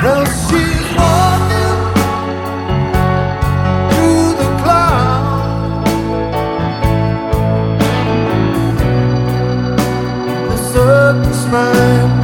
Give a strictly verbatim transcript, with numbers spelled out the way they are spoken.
Well, she's walking through the clouds. The circus man